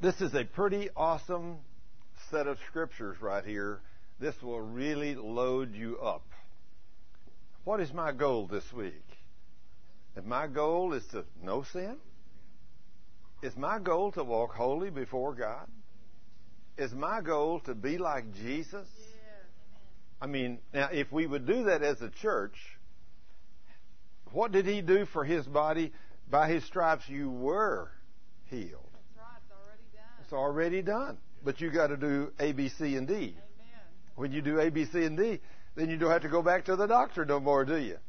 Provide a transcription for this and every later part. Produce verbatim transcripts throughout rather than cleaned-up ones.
This is a pretty awesome set of scriptures right here. This will really load you up. What is my goal this week? If my goal is to know sin? Is my goal to walk holy before God? Is my goal to be like Jesus? I mean, now if we would do that as a church, what did he do for his body? By his stripes you were healed. It's already done. But you got to do A, B, C, and D. Amen. When you do A, B, C, and D, then you don't have to go back to the doctor no more, do you?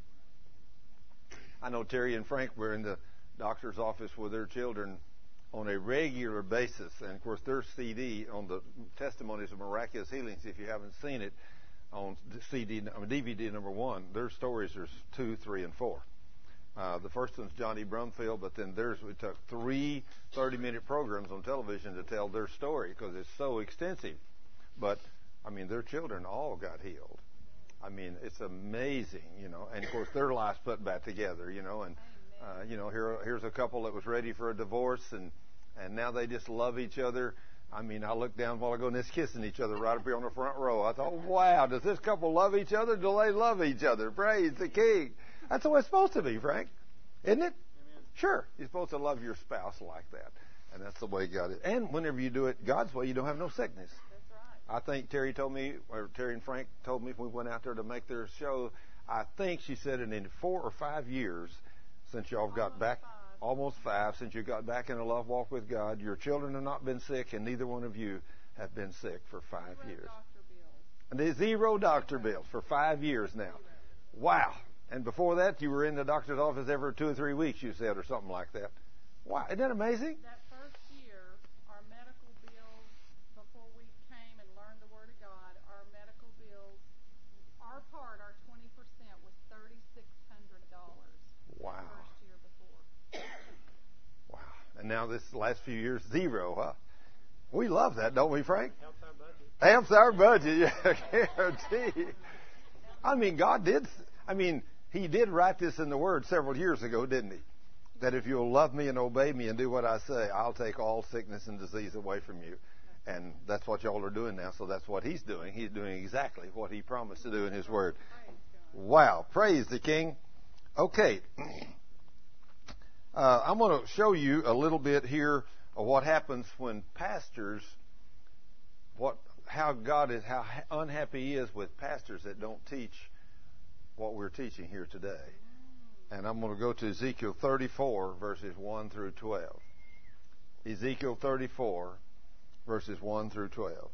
I know Terry and Frank were in the doctor's office with their children on a regular basis. And, of course, their C D on the Testimonies of Miraculous Healings, if you haven't seen it, on C D, D V D number one, their stories are two, three, and four. Uh, the first one's Johnny Brumfield, but then theirs, we took three thirty-minute programs on television to tell their story because it's so extensive. But, I mean, their children all got healed. I mean, it's amazing, you know. And, of course, their lives put back together, you know. And, uh, you know, here here's a couple that was ready for a divorce, and, and now they just love each other. I mean, I looked down a while ago and they're kissing each other right up here on the front row. I thought, wow, does this couple love each other? Do they love each other? Praise the King. That's the way it's supposed to be, Frank. Isn't it? Amen. Sure. You're supposed to love your spouse like that. And that's the way God is. And whenever you do it God's way, you don't have no sickness. That's right. I think Terry told me, or Terry and Frank told me when we went out there to make their show, I think she said it in four or five years since y'all got almost back, five. almost five, since you got back in a love walk with God, your children have not been sick, and neither one of you have been sick for five Zero years. doctor bills. And there's zero doctor bills for five years now. Wow. And before that, you were in the doctor's office every two or three weeks, you said, or something like that. Wow. Isn't that amazing? That first year, our medical bills, before we came and learned the Word of God, our medical bills, our part, our twenty percent was three thousand six hundred dollars. Wow. The first year before. Wow. And now this last few years, zero, huh? We love that, don't we, Frank? Helps our budget. Helps our budget, yeah, guarantee. I mean, God did, I mean, He did write this in the Word several years ago, didn't He? That if you'll love me and obey me and do what I say, I'll take all sickness and disease away from you. And that's what y'all are doing now, so that's what He's doing. He's doing exactly what He promised to do in His Word. Wow. Praise the King. Okay. Uh, I'm going to show you a little bit here of what happens when pastors, what, how God is, how unhappy He is with pastors that don't teach what we're teaching here today. And I'm going to go to Ezekiel thirty-four, verses one through twelve. Ezekiel thirty-four, verses one through twelve.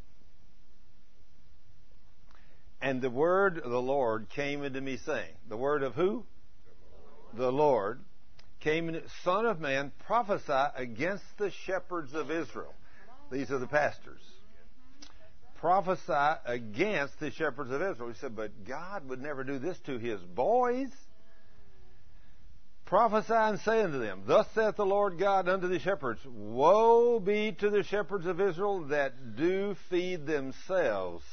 And the word of the Lord came into me, saying, the word of who? The Lord, the Lord came in, Son of man, prophesy against the shepherds of Israel. These are the pastors. Prophesy against the shepherds of Israel. He said, but God would never do this to His boys. Prophesy and say unto them, thus saith the Lord God unto the shepherds, woe be to the shepherds of Israel that do feed themselves.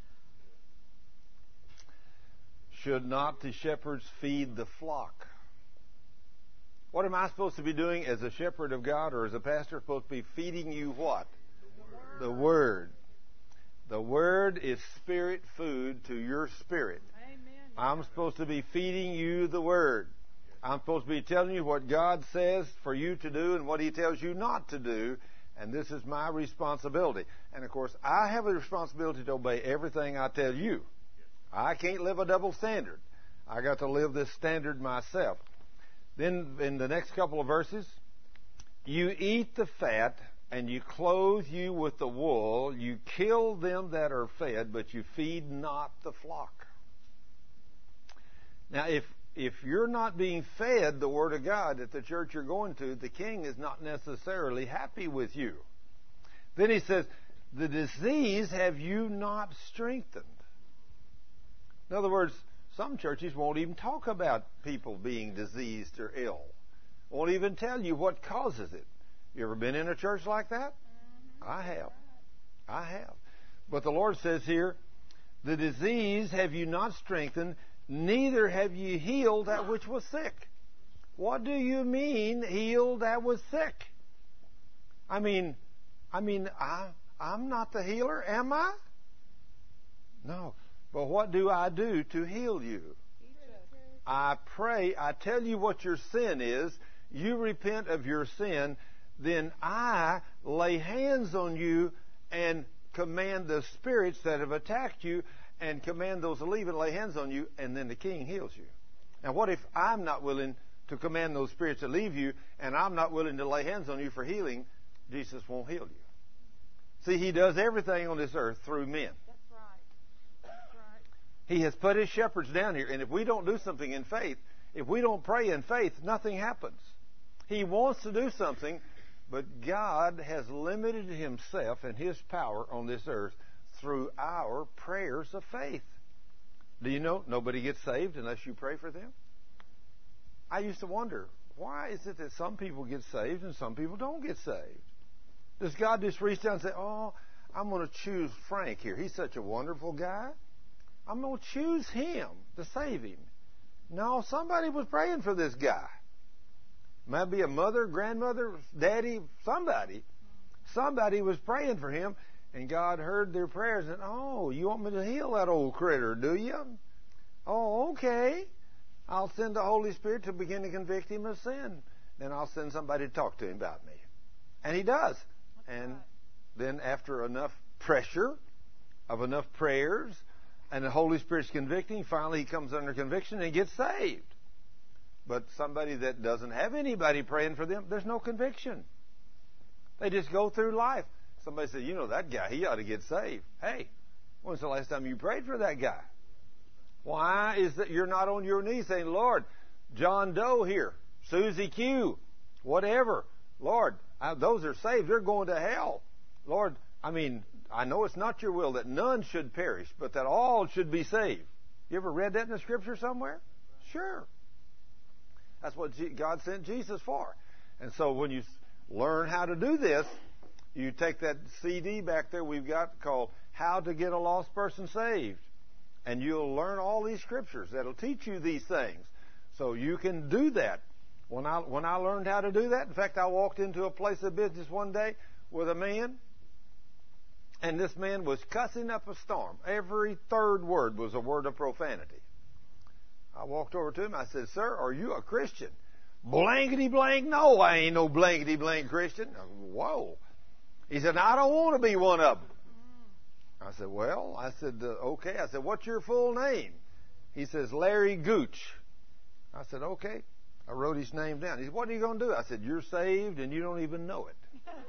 Should not the shepherds feed the flock? What am I supposed to be doing as a shepherd of God or as a pastor? Supposed to be feeding you what? The Word. The Word. The Word is spirit food to your spirit. Amen. I'm supposed to be feeding you the Word. I'm supposed to be telling you what God says for you to do and what He tells you not to do. And this is my responsibility. And, of course, I have a responsibility to obey everything I tell you. I can't live a double standard. I got to live this standard myself. Then, in the next couple of verses, you eat the fat, and you clothe you with the wool. You kill them that are fed, but you feed not the flock. Now, if if you're not being fed the Word of God at the church you're going to, the king is not necessarily happy with you. Then he says, the disease have you not strengthened. In other words, some churches won't even talk about people being diseased or ill. Won't even tell you what causes it. You ever been in a church like that? Mm-hmm. I have. I have. But the Lord says here, the disease have you not strengthened, neither have you healed that which was sick. What do you mean, healed that was sick? I mean, I mean, I, I'm not the healer, am I? No. But what do I do to heal you? I pray, I tell you what your sin is, you repent of your sin, then I lay hands on you and command the spirits that have attacked you and command those to leave and lay hands on you, and then the king heals you. Now what if I'm not willing to command those spirits to leave you and I'm not willing to lay hands on you for healing? Jesus won't heal you. See, he does everything on this earth through men. He has put his shepherds down here, and if we don't do something in faith, if we don't pray in faith, nothing happens. He wants to do something, but God has limited himself and his power on this earth through our prayers of faith. Do you know nobody gets saved unless you pray for them? I used to wonder, why is it that some people get saved and some people don't get saved? Does God just reach down and say, oh, I'm going to choose Frank here. He's such a wonderful guy. I'm going to choose him to save him. No, somebody was praying for this guy. Maybe a mother, grandmother, daddy, somebody. Somebody was praying for him, and God heard their prayers and, oh, you want me to heal that old critter, do you? Oh, okay. I'll send the Holy Spirit to begin to convict him of sin. Then I'll send somebody to talk to him about me. And he does. And then after enough pressure of enough prayers, and the Holy Spirit's convicting, finally he comes under conviction and gets saved. But somebody that doesn't have anybody praying for them, there's no conviction. They just go through life. Somebody said, you know, that guy, he ought to get saved. Hey, when's the last time you prayed for that guy? Why is that you're not on your knees saying, Lord, John Doe here, Susie Q, whatever. Lord, I, those are saved. They're going to hell. Lord, I mean, I know it's not your will that none should perish, but that all should be saved. You ever read that in the Scripture somewhere? Sure. That's what God sent Jesus for. And so when you learn how to do this, you take that C D back there we've got called How to Get a Lost Person Saved. And you'll learn all these Scriptures that'll teach you these things. So you can do that. When I, when I learned how to do that, in fact, I walked into a place of business one day with a man, and this man was cussing up a storm. Every third word was a word of profanity. I walked over to him. I said, sir, are you a Christian? Blankety blank, no, I ain't no blankety blank Christian. Whoa. He said, I don't want to be one of them. I said, well, I said, uh, okay. I said, what's your full name? He says, Larry Gooch. I said, okay. I wrote his name down. He said, what are you going to do? I said, you're saved and you don't even know it.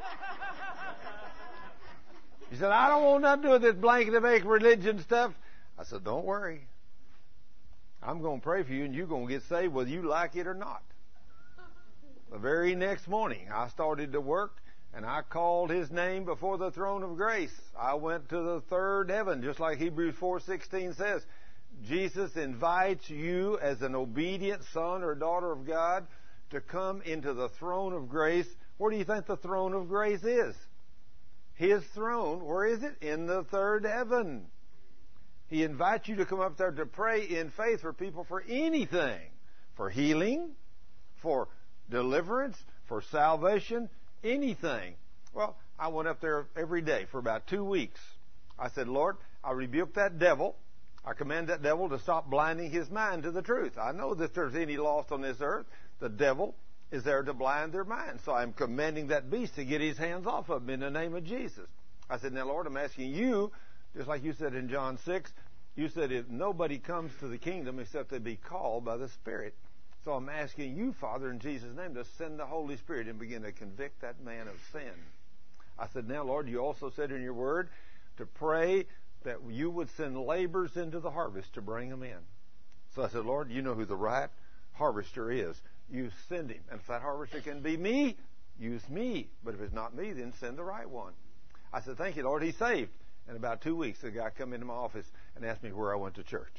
He said, I don't want nothing to do with this blanket blank religion stuff. I said, don't worry. I'm going to pray for you and you're going to get saved whether you like it or not. The very next morning, I started to work and I called his name before the throne of grace. I went to the third heaven, just like Hebrews four sixteen says. Jesus invites you as an obedient son or daughter of God to come into the throne of grace. Where do you think the throne of grace is? His throne, where is it? In the third heaven. He invites you to come up there to pray in faith for people for anything. For healing, for deliverance, for salvation, anything. Well, I went up there every day for about two weeks. I said, Lord, I rebuke that devil. I command that devil to stop blinding his mind to the truth. I know that if there's any lost on this earth, the devil is there to blind their mind. So I'm commanding that beast to get his hands off of them in the name of Jesus. I said, now, Lord, I'm asking you, just like you said in John six, you said if nobody comes to the kingdom except they be called by the Spirit. So I'm asking you, Father, in Jesus' name, to send the Holy Spirit and begin to convict that man of sin. I said, now, Lord, you also said in your word to pray that you would send laborers into the harvest to bring them in. So I said, Lord, you know who the right harvester is. You send him. And if that harvester can be me, use me. But if it's not me, then send the right one. I said, thank you, Lord. He's saved. In about two weeks, the guy come into my office and asked me where I went to church.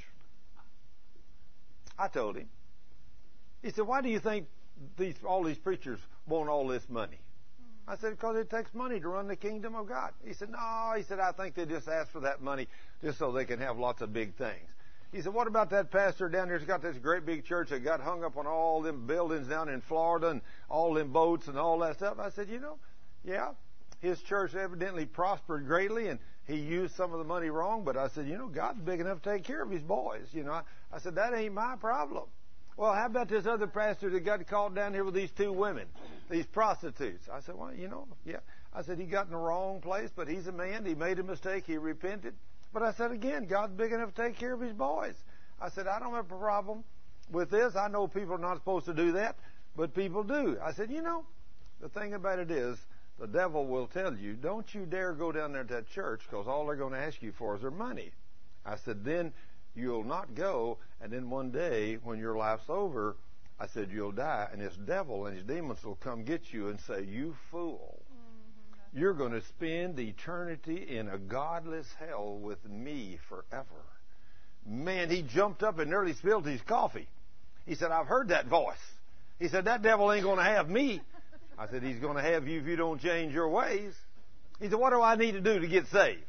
I told him. He said, why do you think these, all these preachers want all this money? I said, because it takes money to run the kingdom of God. He said, no. He said, I think they just ask for that money just so they can have lots of big things. He said, what about that pastor down there who's got this great big church that got hung up on all them buildings down in Florida and all them boats and all that stuff? I said, you know, yeah. his church evidently prospered greatly, and he used some of the money wrong. But I said, you know, God's big enough to take care of his boys. You know, I, I said, that ain't my problem. Well, how about this other pastor that got called down here with these two women, these prostitutes? I said, well, you know, yeah. I said, he got in the wrong place, but he's a man. He made a mistake. He repented. But I said, again, God's big enough to take care of his boys. I said, I don't have a problem with this. I know people are not supposed to do that, but people do. I said, you know, the thing about it is, the devil will tell you, don't you dare go down there to that church, because all they're going to ask you for is their money. I said, then you'll not go, and then one day when your life's over, I said, you'll die, and this devil and his demons will come get you and say, you fool. Mm-hmm. You're going to spend eternity in a godless hell with me forever. Man, he jumped up and nearly spilled his coffee. He said, I've heard that voice. He said, that devil ain't going to have me. I said, he's going to have you if you don't change your ways. He said, what do I need to do to get saved?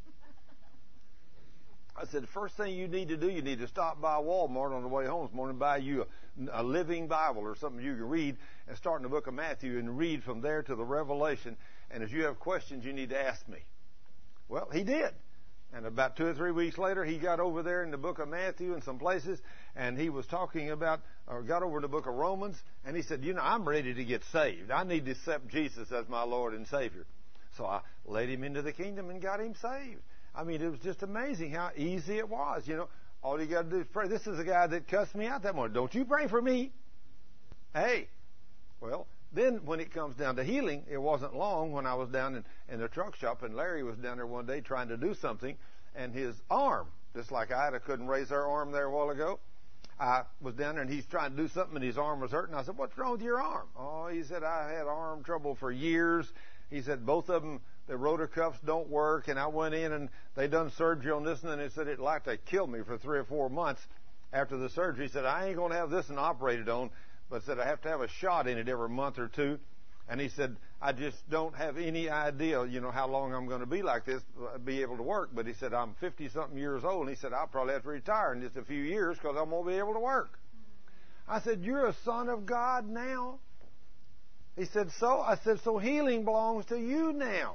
I said, the first thing you need to do, you need to stop by Walmart on the way home this morning and buy you a, a living Bible or something you can read, and start in the book of Matthew and read from there to the Revelation. And if you have questions, you need to ask me. Well, he did. And about two or three weeks later, he got over there in the book of Matthew and some places, and he was talking about, or got over in the book of Romans, and he said, you know, I'm ready to get saved. I need to accept Jesus as my Lord and Savior. So I led him into the kingdom and got him saved. I mean, it was just amazing how easy it was. You know, all you got to do is pray. This is a guy that cussed me out that morning. Don't you pray for me. Hey, well, then when it comes down to healing, it wasn't long when I was down in, in the truck shop, and Larry was down there one day trying to do something, and his arm, just like I had, I couldn't raise her arm there a while ago. I was down there, and he's trying to do something, and his arm was hurting. I said, what's wrong with your arm? Oh, he said, I had arm trouble for years. He said, both of them, the rotor cuffs don't work, and I went in, and they done surgery on this, and they said it like to kill me for three or four months after the surgery. He said, I ain't going to have this one operated on, but said I have to have a shot in it every month or two. And he said, I just don't have any idea, you know, how long I'm going to be like this, be able to work. But he said, I'm fifty-something years old, and he said, I'll probably have to retire in just a few years because I won't be able to work. I said, you're a son of God now? He said, so? I said, so healing belongs to you now.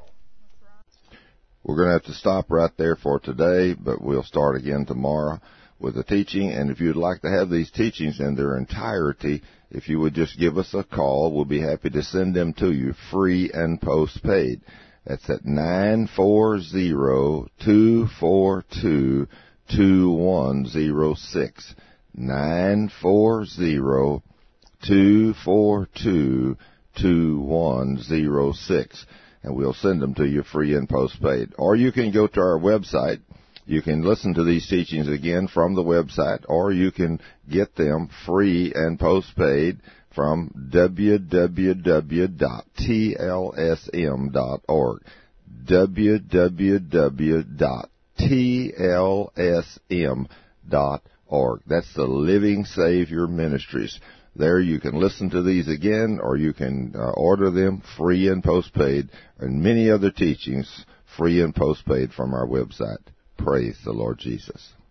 We're going to have to stop right there for today, but we'll start again tomorrow with the teaching. And if you'd like to have these teachings in their entirety, if you would just give us a call, we'll be happy to send them to you free and postpaid. That's at nine four zero, two four two, two one zero six. nine four zero, two four two, two one zero six. And we'll send them to you free and postpaid. Or you can go to our website. You can listen to these teachings again from the website, or you can get them free and postpaid from w w w dot t l s m dot org. w w w dot t l s m dot org. That's the Living Savior Ministries. There you can listen to these again, or you can uh, order them free and postpaid, and many other teachings free and postpaid from our website. Praise the Lord Jesus.